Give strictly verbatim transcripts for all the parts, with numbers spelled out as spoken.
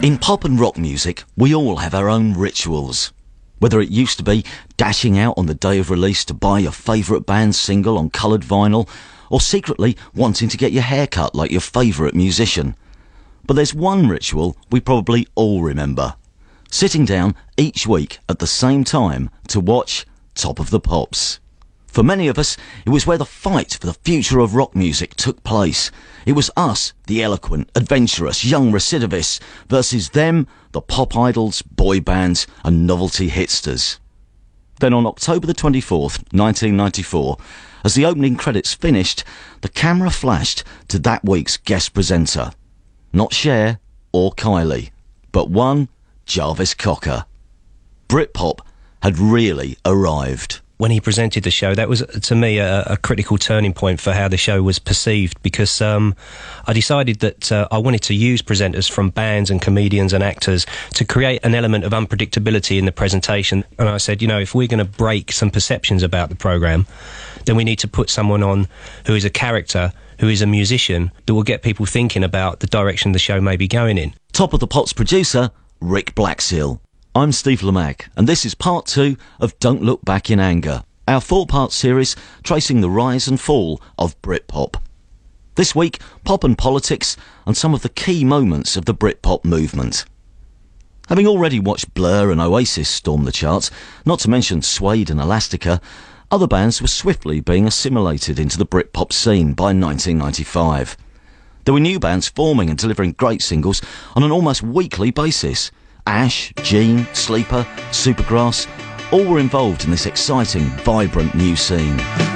In pop and rock music, we all have our own rituals. Whether it used to be dashing out on the day of release to buy your favourite band's single on coloured vinyl, or secretly wanting to get your hair cut like your favourite musician. But there's one ritual we probably all remember. Sitting down each week at the same time to watch Top of the Pops. For many of us, it was where the fight for the future of rock music took place. It was us, the eloquent, adventurous, young recidivists, versus them, the pop idols, boy bands and novelty hitsters. Then on October the twenty-fourth, nineteen ninety-four, as the opening credits finished, the camera flashed to that week's guest presenter. Not Cher or Kylie, but one Jarvis Cocker. Britpop had really arrived. When he presented the show, that was, to me, a, a critical turning point for how the show was perceived, because um, I decided that uh, I wanted to use presenters from bands and comedians and actors to create an element of unpredictability in the presentation. And I said, you know, if we're going to break some perceptions about the programme, then we need to put someone on who is a character, who is a musician, that will get people thinking about the direction the show may be going in. Top of the Pops producer, Rick Blaxill. I'm Steve Lamacq, and this is part two of Don't Look Back in Anger, our four-part series tracing the rise and fall of Britpop. This week, pop and politics and some of the key moments of the Britpop movement. Having already watched Blur and Oasis storm the charts, not to mention Suede and Elastica, other bands were swiftly being assimilated into the Britpop scene by nineteen ninety-five. There were new bands forming and delivering great singles on an almost weekly basis. Ash, Gene, Sleeper, Supergrass, all were involved in this exciting, vibrant new scene.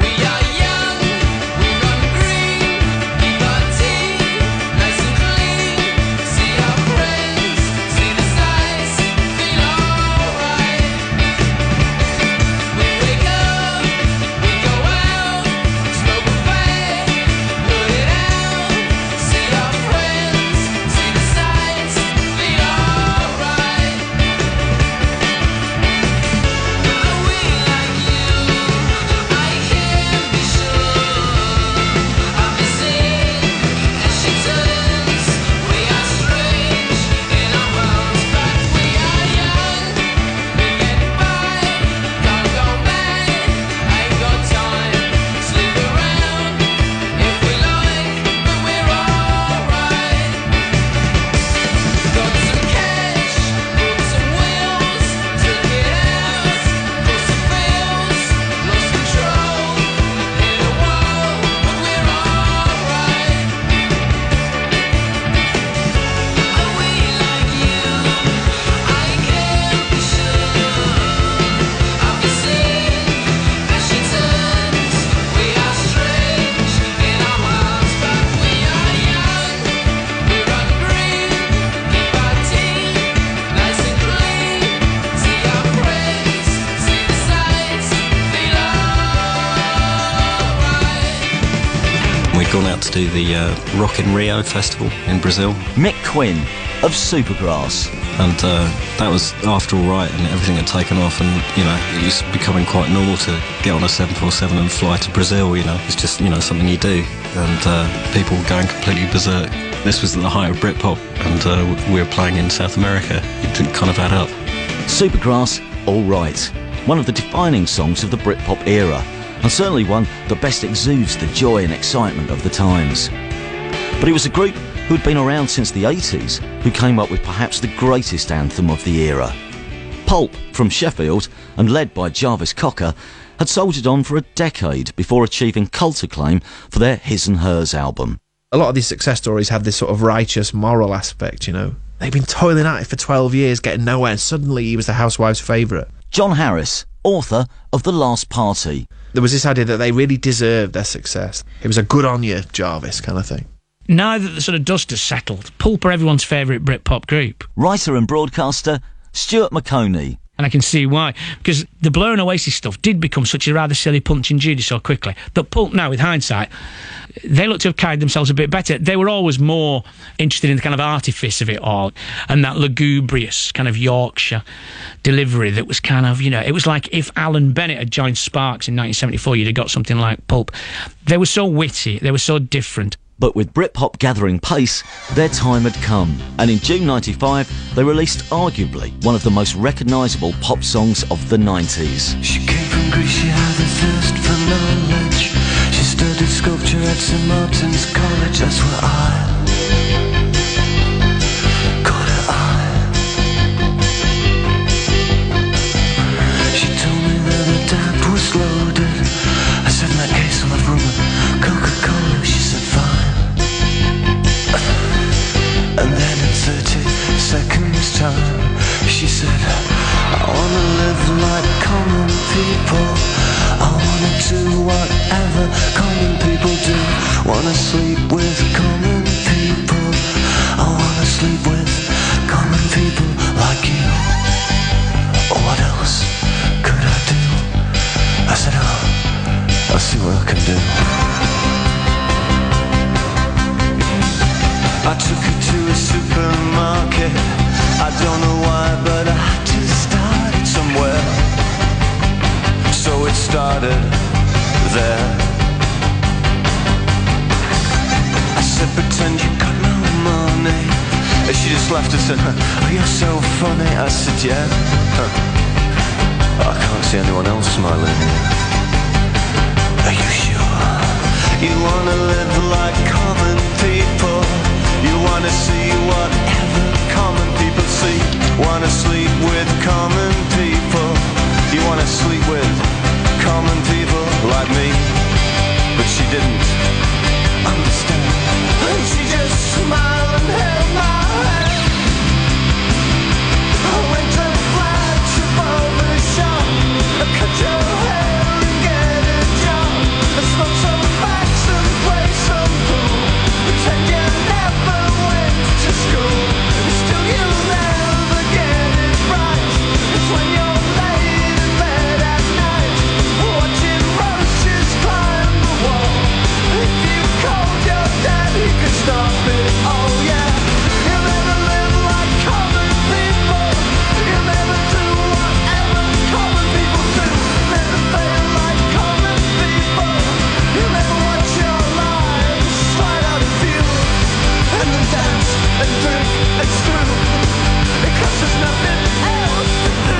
Gone out to do the uh, Rock in Rio festival in Brazil. Mick Quinn of Supergrass. And uh, that was after All Right, and everything had taken off, and, you know, it was becoming quite normal to get on a seven forty-seven and fly to Brazil, you know. It's just, you know, something you do. And uh, people were going completely berserk. This was at the height of Britpop, and uh, we were playing in South America. It didn't kind of add up. Supergrass, All Right. One of the defining songs of the Britpop era, and certainly one that best exudes the joy and excitement of the times. But it was a group who'd been around since the eighties who came up with perhaps the greatest anthem of the era. Pulp, from Sheffield and led by Jarvis Cocker, had soldiered on for a decade before achieving cult acclaim for their His and Hers album. A lot of these success stories have this sort of righteous moral aspect, you know. They've been toiling at it for twelve years, getting nowhere, and suddenly he was the housewives' favourite. John Harris, author of The Last Party. There was this idea that they really deserved their success. It was a good on you, Jarvis, kind of thing. Now that the sort of dust has settled, Pulp are everyone's favourite Britpop group. Writer and broadcaster Stuart Maconie. And I can see why, because the Blur and Oasis stuff did become such a rather silly Punch and Judy so quickly that Pulp now, with hindsight, they look to have carried themselves a bit better. They were always more interested in the kind of artifice of it all, and that lugubrious kind of Yorkshire delivery that was kind of, you know, it was like if Alan Bennett had joined Sparks in nineteen seventy-four, you'd have got something like Pulp. They were so witty, they were so different. But with Britpop gathering pace, their time had come, and in June ninety-five they released arguably one of the most recognisable pop songs of the nineties. She came from Greece, she had a thirst for knowledge. She studied sculpture at Saint Martin's College. That's where I caught her eye. She told me that her dad was loaded. I said, in that case I'll have rum and Coca-Cola. She said, fine. And then in thirty seconds time she said, I wanna live like common people. I wanna do whatever common people do. Wanna sleep with common people. I wanna sleep with common people like you. What else could I do? I said, oh, I'll see what I can do. I took her to a supermarket. I don't know why, but I had to start it somewhere. So it started there. I said, pretend you got no money. And she just laughed and said, oh, you're so funny. I said, yeah. Huh. I can't see anyone else smiling here. Are you sure? You wanna live like common people. You wanna see whatever common people see. Wanna sleep with common people. You wanna sleep with common people like me. But she didn't understand. And she just smiled and held my hand. I went to flash a barber shop. I cut your hair and get a job. I smoke some facts and play some pool. Pretend you never went to school. Still you'll never get it right. It's when you're laid in bed at night, watching roaches climb the wall. If you called your dad, he could stop it. Oh yeah. You'll never live like common people. You'll never do whatever common people do. Never fail like common people. You'll never watch your lives slide out of view. And then dance and drink and screw, because there's nothing else to do.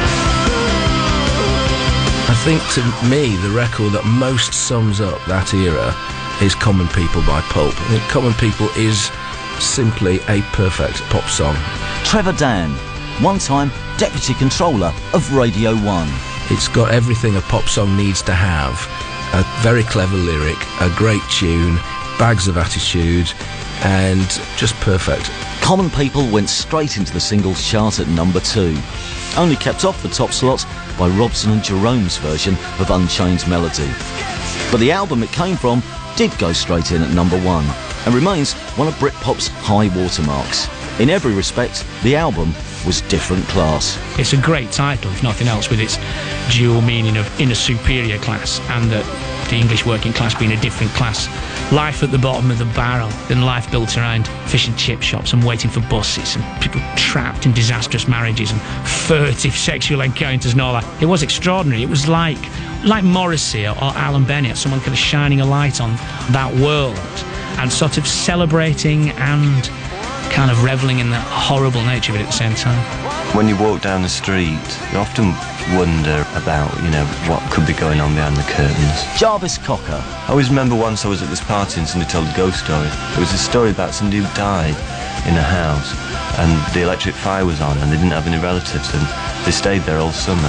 I think to me the record that most sums up that era is Common People by Pulp. I think Common People is simply a perfect pop song. Trevor Dan, one-time Deputy Controller of Radio one. It's got everything a pop song needs to have. A very clever lyric, a great tune, bags of attitude, and just perfect. Common People went straight into the singles chart at number two, only kept off the top slot by Robson and Jerome's version of Unchained Melody. But the album it came from did go straight in at number one, and remains one of Britpop's high watermarks. In every respect, the album was different class. It's a great title, if nothing else, with its dual meaning of in a superior class and that the English working class being a different class. Life at the bottom of the barrel, and life built around fish and chip shops and waiting for buses and people trapped in disastrous marriages and furtive sexual encounters and all that. It was extraordinary. It was like like Morrissey or Alan Bennett, someone kind of shining a light on that world and sort of celebrating and kind of revelling in the horrible nature of it at the same time. When you walk down the street, you often wonder about, you know, what could be going on behind the curtains. Jarvis Cocker. I always remember once I was at this party and somebody told a ghost story. It was a story about somebody who died in a house and the electric fire was on and they didn't have any relatives and they stayed there all summer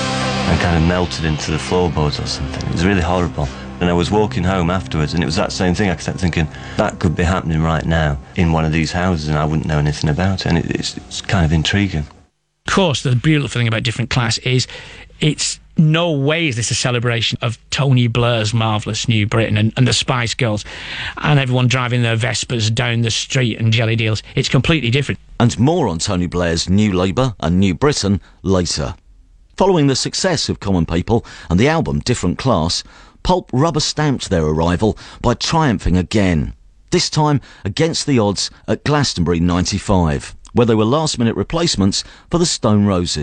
and kind of melted into the floorboards or something. It was really horrible. And I was walking home afterwards and it was that same thing. I kept thinking, that could be happening right now in one of these houses and I wouldn't know anything about it. And it, it's, it's kind of intriguing. Of course, the beautiful thing about Different Class is it's no way is this a celebration of Tony Blair's marvellous New Britain and, and the Spice Girls and everyone driving their Vespers down the street and jelly deals. It's completely different. And more on Tony Blair's New Labour and New Britain later. Following the success of Common People and the album Different Class, Pulp rubber-stamped their arrival by triumphing again, this time against the odds at Glastonbury ninety-five, where they were last-minute replacements for the Stone Roses.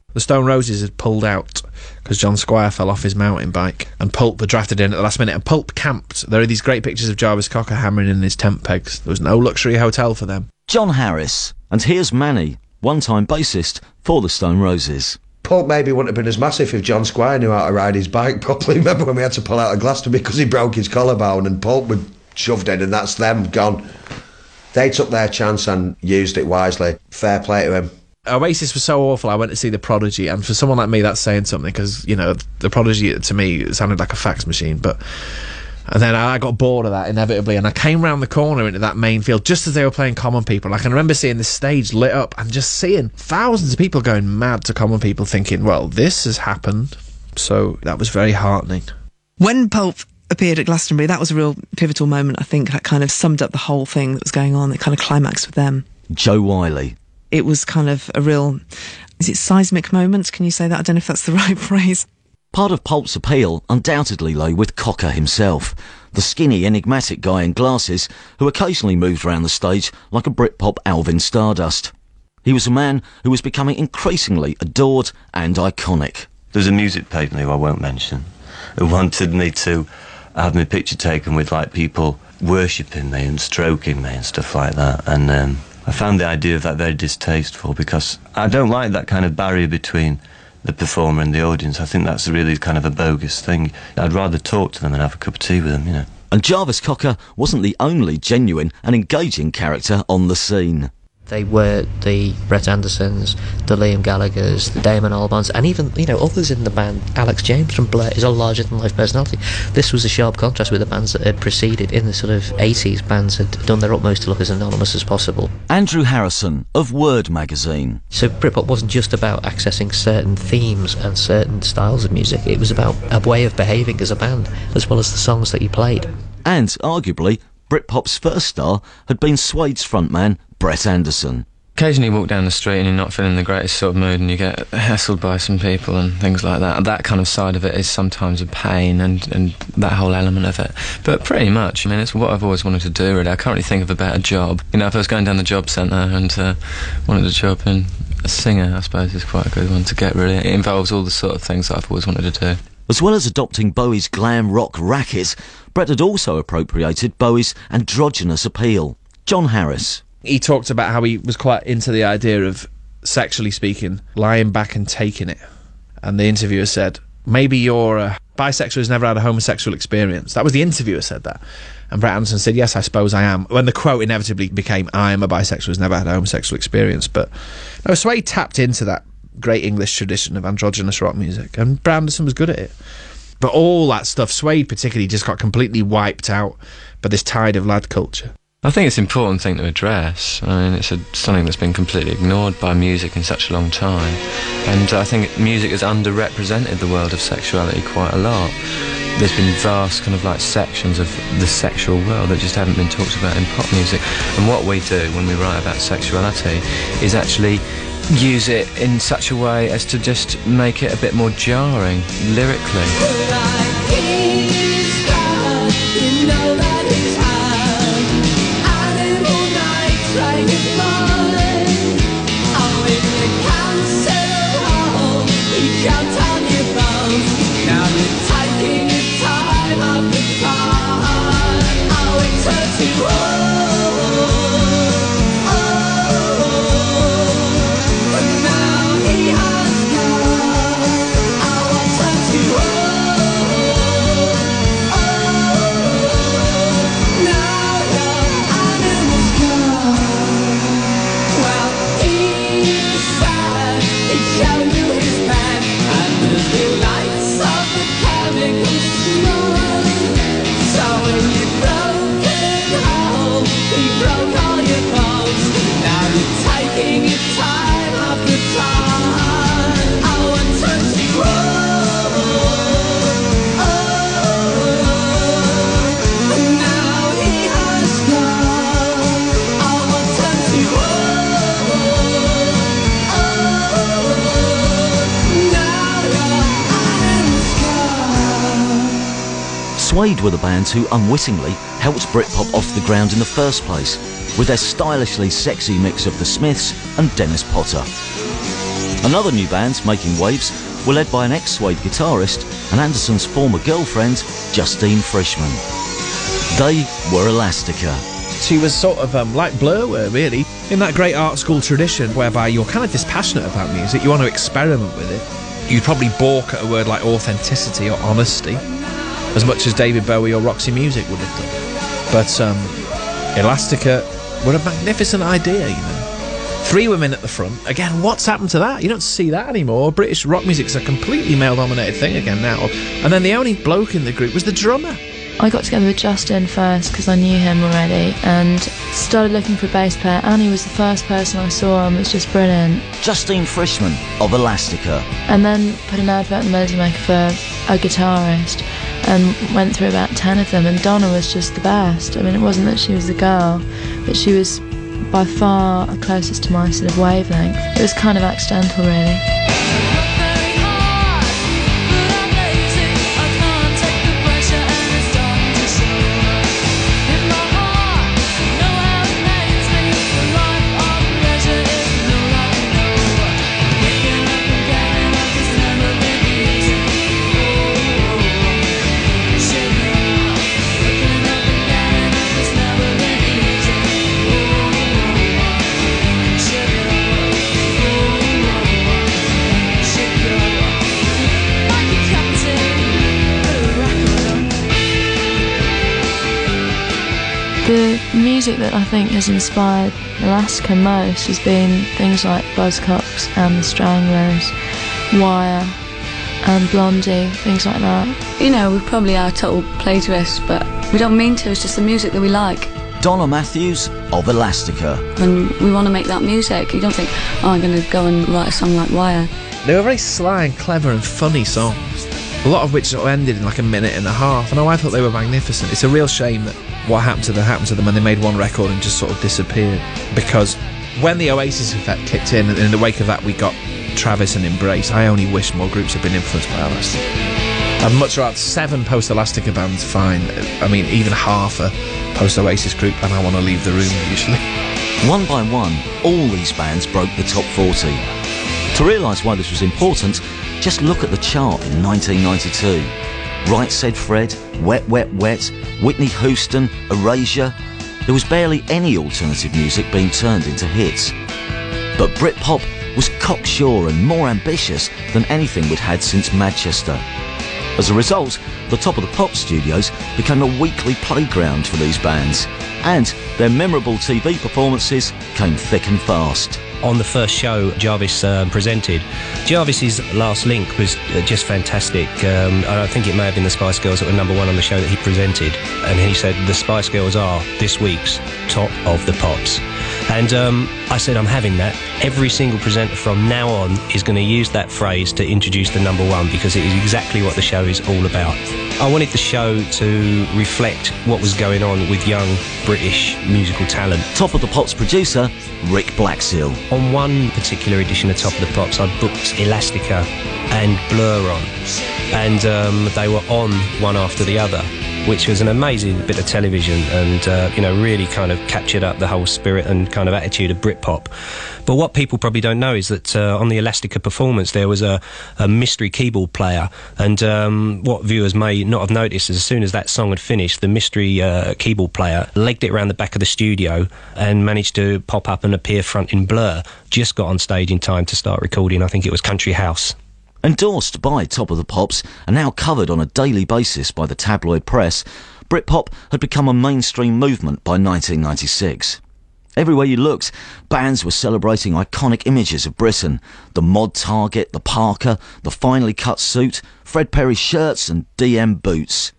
The Stone Roses had pulled out because John Squire fell off his mountain bike, and Pulp were drafted in at the last minute, and Pulp camped. There are these great pictures of Jarvis Cocker hammering in his tent pegs. There was no luxury hotel for them. John Harris. And here's Manny, one-time bassist for the Stone Roses. Pulp maybe wouldn't have been as massive if John Squire knew how to ride his bike properly. Remember when we had to pull out a Glastonbury because he broke his collarbone, and Pulp was shoved in, and that's them gone. They took their chance and used it wisely. Fair play to him. Oasis was so awful, I went to see The Prodigy, and for someone like me that's saying something, because, you know, The Prodigy to me it sounded like a fax machine. But and then I got bored of that inevitably, and I came round the corner into that main field just as they were playing Common People. I can remember seeing this stage lit up and just seeing thousands of people going mad to Common People, thinking, well, this has happened. So that was very heartening. When Pulp appeared at Glastonbury, that was a real pivotal moment. I think that kind of summed up the whole thing that was going on. It kind of climaxed with them. Joe Wiley. It was kind of a real, is it seismic moment? Can you say that? I don't know if that's the right phrase. Part of Pulp's appeal undoubtedly lay with Cocker himself, the skinny, enigmatic guy in glasses who occasionally moved around the stage like a Britpop Alvin Stardust. He was a man who was becoming increasingly adored and iconic. There's a music patron who I won't mention who wanted me to have my picture taken with like people worshipping me and stroking me and stuff like that, and um, I found the idea of that very distasteful because I don't like that kind of barrier between the performer and the audience. I think that's really kind of a bogus thing. I'd rather talk to them and have a cup of tea with them, you know. And Jarvis Cocker wasn't the only genuine and engaging character on the scene. They were the Brett Andersons, the Liam Gallaghers, the Damon Albarns, and even, you know, others in the band. Alex James from Blur is a larger-than-life personality. This was a sharp contrast with the bands that had preceded. In the sort of eighties, bands had done their utmost to look as anonymous as possible. Andrew Harrison of Word magazine. So Britpop wasn't just about accessing certain themes and certain styles of music. It was about a way of behaving as a band, as well as the songs that you played. And, arguably, Britpop's first star had been Suede's frontman, Brett Anderson. Occasionally you walk down the street and you're not feeling the greatest sort of mood and you get hassled by some people and things like that. That kind of side of it is sometimes a pain, and, and that whole element of it. But pretty much, I mean, it's what I've always wanted to do, really. I can't really think of a better job. You know, if I was going down the job centre and uh, wanted a job in a singer, I suppose is quite a good one to get, really. It involves all the sort of things that I've always wanted to do. As well as adopting Bowie's glam rock racket, Brett had also appropriated Bowie's androgynous appeal. John Harris. He talked about how he was quite into the idea of, sexually speaking, lying back and taking it. And the interviewer said, maybe you're a bisexual who's never had a homosexual experience. That was the interviewer said that. And Brett Anderson said, yes, I suppose I am. When the quote inevitably became, I am a bisexual who's never had a homosexual experience. But no, Suede tapped into that great English tradition of androgynous rock music, and Brett Anderson was good at it. But all that stuff, Suede particularly, just got completely wiped out by this tide of lad culture. I think it's an important thing to address. I mean, it's a, something that's been completely ignored by music in such a long time. And I think music has underrepresented the world of sexuality quite a lot. There's been vast kind of like sections of the sexual world that just haven't been talked about in pop music. And what we do when we write about sexuality is actually use it in such a way as to just make it a bit more jarring lyrically. Suede were the bands who unwittingly helped Britpop off the ground in the first place, with their stylishly sexy mix of The Smiths and Dennis Potter. Another new bands making waves were led by an ex-Suede guitarist and Anderson's former girlfriend, Justine Frischmann. They were Elastica. She was sort of um, like Blur were, really, in that great art school tradition whereby you're kind of dispassionate about music, you want to experiment with it. You'd probably balk at a word like authenticity or honesty, as much as David Bowie or Roxy Music would have done. But um, Elastica were a magnificent idea, you know. Three women at the front. Again, what's happened to that? You don't see that anymore. British rock music's a completely male-dominated thing again now. And then the only bloke in the group was the drummer. I got together with Justin first because I knew him already and started looking for a bass player, and he was the first person I saw and was just brilliant. Justine Frischmann of Elastica. And then put an advert in the Melody Maker for a guitarist and went through about ten of them, and Donna was just the best. I mean, it wasn't that she was the girl, but she was by far closest to my sort of wavelength. It was kind of accidental, really. The music that I think has inspired Elastica most has been things like Buzzcocks and the Stranglers, Wire and Blondie, things like that. You know, we probably are total plagiarists, but we don't mean to, it's just the music that we like. Donna Matthews of Elastica. When we want to make that music, you don't think, oh, I'm going to go and write a song like Wire. They were very sly and clever and funny songs, a lot of which sort of ended in like a minute and a half, and I thought they were magnificent. It's a real shame that what happened to them happened to them and they made one record and just sort of disappeared, because when the Oasis effect kicked in, and in the wake of that we got Travis and Embrace, I only wish more groups had been influenced by Elastica. I'd much rather seven post-Elastica bands fine, I mean even half a post-Oasis group, and I want to leave the room usually. One by one, all these bands broke the top forty. To realise why this was important, just look at the chart in nineteen ninety-two. Right Said Fred, Wet Wet Wet, Whitney Houston, Erasure. There was barely any alternative music being turned into hits. But Britpop was cocksure and more ambitious than anything we'd had since Manchester. As a result, the Top of the Pop studios became a weekly playground for these bands, and their memorable T V performances came thick and fast. On the first show Jarvis uh, presented, Jarvis's Last Link was uh, just fantastic. Um, I think it may have been the Spice Girls that were number one on the show that he presented, and he said the Spice Girls are this week's Top of the Pops. And um, I said, I'm having that. Every single presenter from now on is going to use that phrase to introduce the number one, because it is exactly what the show is all about. I wanted the show to reflect what was going on with young British musical talent. Top of the Pops producer, Rick Blaxill. On one particular edition of Top of the Pops, I booked Elastica and Blur on, and um, they were on one after the other, which was an amazing bit of television, and uh, you know, really kind of captured up the whole spirit and kind of attitude of Britpop. But what people probably don't know is that uh, on the Elastica performance there was a, a mystery keyboard player, and um, what viewers may not have noticed is as soon as that song had finished, the mystery uh, keyboard player legged it around the back of the studio and managed to pop up and appear front in Blur. Just got on stage in time to start recording, I think it was Country House. Endorsed by Top of the Pops and now covered on a daily basis by the tabloid press, Britpop had become a mainstream movement by nineteen ninety-six. Everywhere you looked, bands were celebrating iconic images of Britain: the mod target, the Parker, the finely cut suit, Fred Perry shirts and D M boots.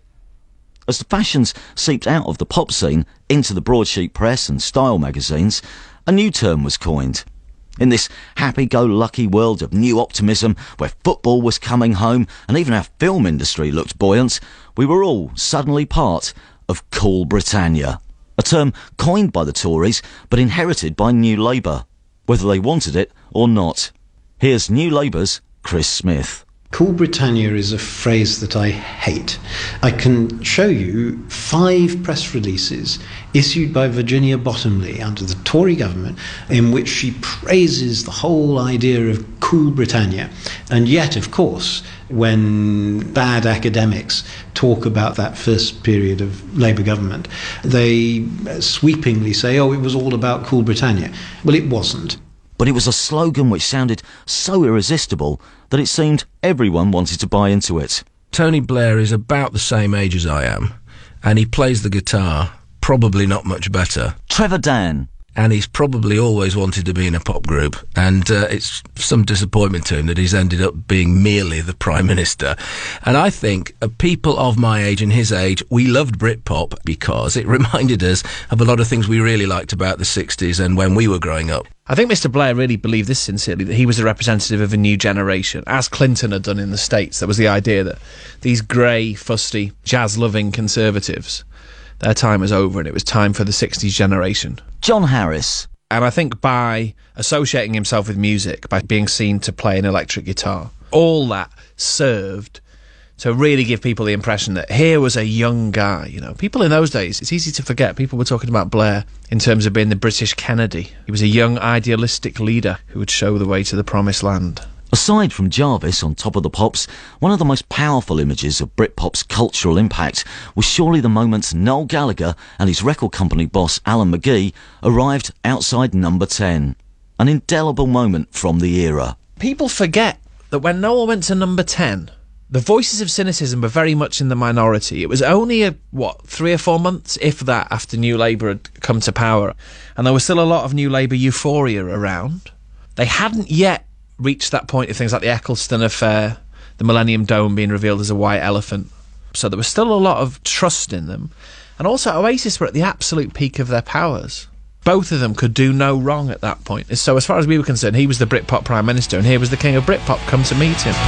As the fashions seeped out of the pop scene into the broadsheet press and style magazines, a new term was coined. In this happy-go-lucky world of new optimism, where football was coming home and even our film industry looked buoyant, we were all suddenly part of Cool Britannia, a term coined by the Tories but inherited by New Labour, whether they wanted it or not. Here's New Labour's Chris Smith. Cool Britannia is a phrase that I hate. I can show you five press releases issued by Virginia Bottomley under the Tory government in which she praises the whole idea of cool Cool Britannia. And yet, of course, when bad academics talk about that first period of Labour government, they sweepingly say, oh, it was all about Cool Britannia. Well, it wasn't. But it was a slogan which sounded so irresistible that it seemed everyone wanted to buy into it. Tony Blair is about the same age as I am, and he plays the guitar probably not much better. Trevor Dan. And he's probably always wanted to be in a pop group, and uh, it's some disappointment to him that he's ended up being merely the Prime Minister. And I think uh, people of my age and his age, we loved Britpop because it reminded us of a lot of things we really liked about the sixties and when we were growing up. I think Mister Blair really believed this sincerely, that he was the representative of a new generation, as Clinton had done in the States. There was the idea that these grey, fusty, jazz-loving conservatives, their time was over and it was time for the sixties generation. John Harris. And I think by associating himself with music, by being seen to play an electric guitar, all that served to really give people the impression that here was a young guy. You know, people in those days, it's easy to forget, people were talking about Blair in terms of being the British Kennedy. He was a young, idealistic leader who would show the way to the promised land. Aside from Jarvis on Top of the Pops, one of the most powerful images of Britpop's cultural impact was surely the moment Noel Gallagher and his record company boss Alan McGee arrived outside number ten. An indelible moment from the era. People forget that when Noel went to number ten, the voices of cynicism were very much in the minority. It was only, a, what, three or four months, if that, after New Labour had come to power. And there was still a lot of New Labour euphoria around. They hadn't yet reached that point of things like the Eccleston affair, the Millennium Dome being revealed as a white elephant. So there was still a lot of trust in them. And also Oasis were at the absolute peak of their powers. Both of them could do no wrong at that point. So as far as we were concerned, he was the Britpop Prime Minister and here was the King of Britpop come to meet him.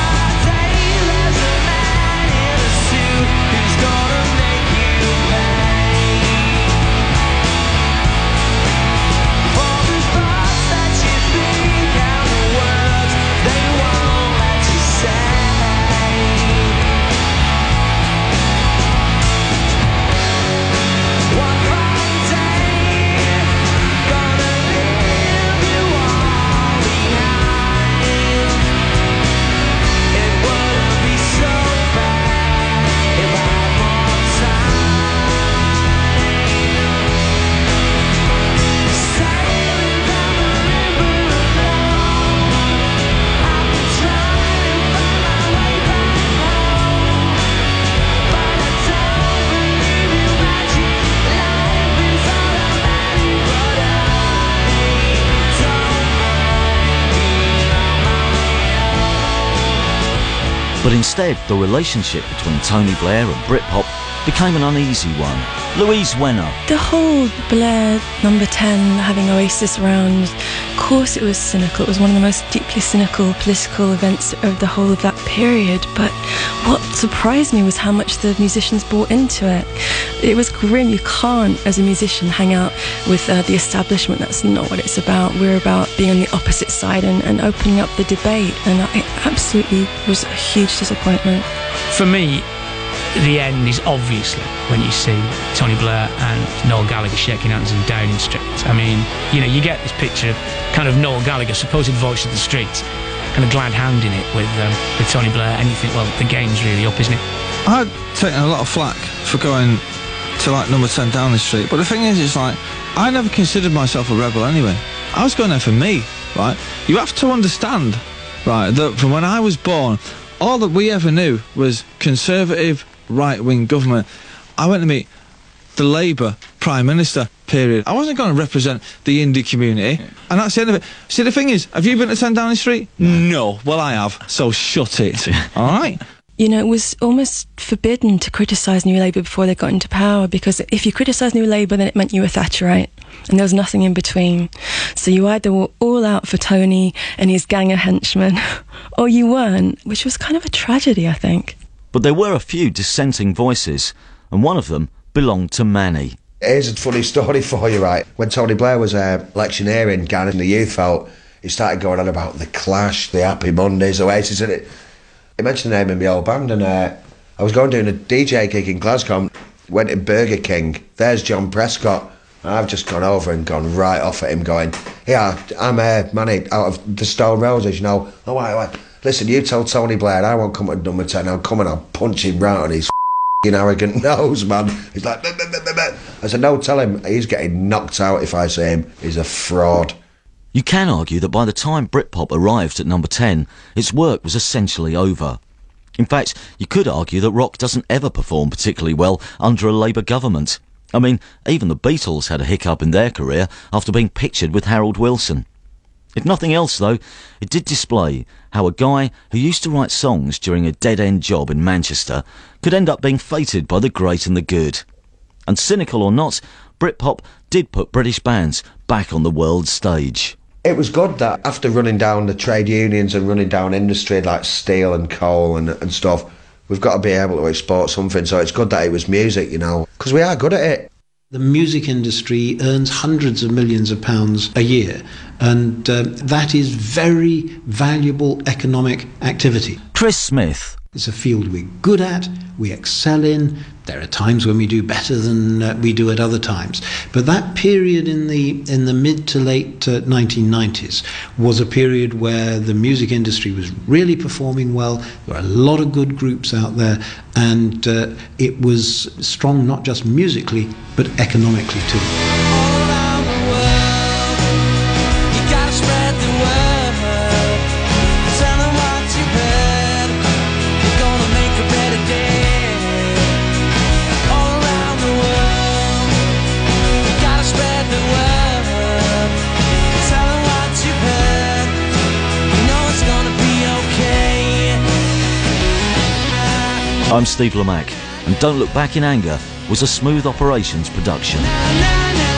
But instead, the relationship between Tony Blair and Britpop became an uneasy one. Louise Wenner. The whole Blair number ten having Oasis around, of course it was cynical. It was one of the most deeply cynical political events of the whole of that period. But what surprised me was how much the musicians bought into it. It was grim. You can't, as a musician, hang out with uh, the establishment. That's not what it's about. We're about being on the opposite side and, and opening up the debate. And it absolutely was a huge disappointment. For me, the end is obviously when you see Tony Blair and Noel Gallagher shaking hands in Downing Street. I mean, you know, you get this picture of kind of Noel Gallagher, supposed voice of the streets, kind of glad handing it with um, with Tony Blair, and you think, well, the game's really up, isn't it? I'd taken a lot of flack for going to like number ten Downing Street, but the thing is, it's like, I never considered myself a rebel anyway. I was going there for me, right? You have to understand, right, that from when I was born, all that we ever knew was conservative, right-wing government. I went to meet the Labour Prime Minister, period. I wasn't going to represent the indie community, yeah. And that's the end of it. See, the thing is, have you been to ten Downing Street? No. no. Well, I have, so shut it, all right? You know, it was almost forbidden to criticise New Labour before they got into power, because if you criticised New Labour, then it meant you were Thatcherite, and there was nothing in between. So you either were all out for Tony and his gang of henchmen, or you weren't, which was kind of a tragedy, I think. But there were a few dissenting voices, and one of them belonged to Manny. Here's a funny story for you, right? When Tony Blair was uh, electioneering Ghana in the youth vote, he started going on about the Clash, the Happy Mondays, Oasis, and it. He mentioned the name of my old band, and uh, I was going doing a D J gig in Glasgow. Went to Burger King. There's John Prescott And I've just gone over and gone right off at him going, yeah, I'm uh, Manny out of the Stone Roses, you know. Oh, wait, wait. Listen, you told Tony Blair I won't come to number ten. I'll come and I'll punch him right on his f***ing arrogant nose, man. He's like, bleh, bleh, bleh, bleh. I said, no, tell him he's getting knocked out if I say him. He's a fraud. You can argue that by the time Britpop arrived at number ten, its work was essentially over. In fact, you could argue that rock doesn't ever perform particularly well under a Labour government. I mean, even the Beatles had a hiccup in their career after being pictured with Harold Wilson. If nothing else, though, it did display how a guy who used to write songs during a dead-end job in Manchester could end up being fated by the great and the good. And cynical or not, Britpop did put British bands back on the world stage. It was good that after running down the trade unions and running down industry like steel and coal and, and stuff, we've got to be able to export something, so it's good that it was music, you know, because we are good at it. The music industry earns hundreds of millions of pounds a year, and uh, that is very valuable economic activity. Chris Smith. It's a field we're good at, we excel in. There are times when we do better than uh, we do at other times. But that period in the in the mid to late uh, nineteen nineties was a period where the music industry was really performing well. There were a lot of good groups out there, and uh, it was strong not just musically, but economically too. I'm Steve Lamacq, and Don't Look Back in Anger was a Smooth Operations production.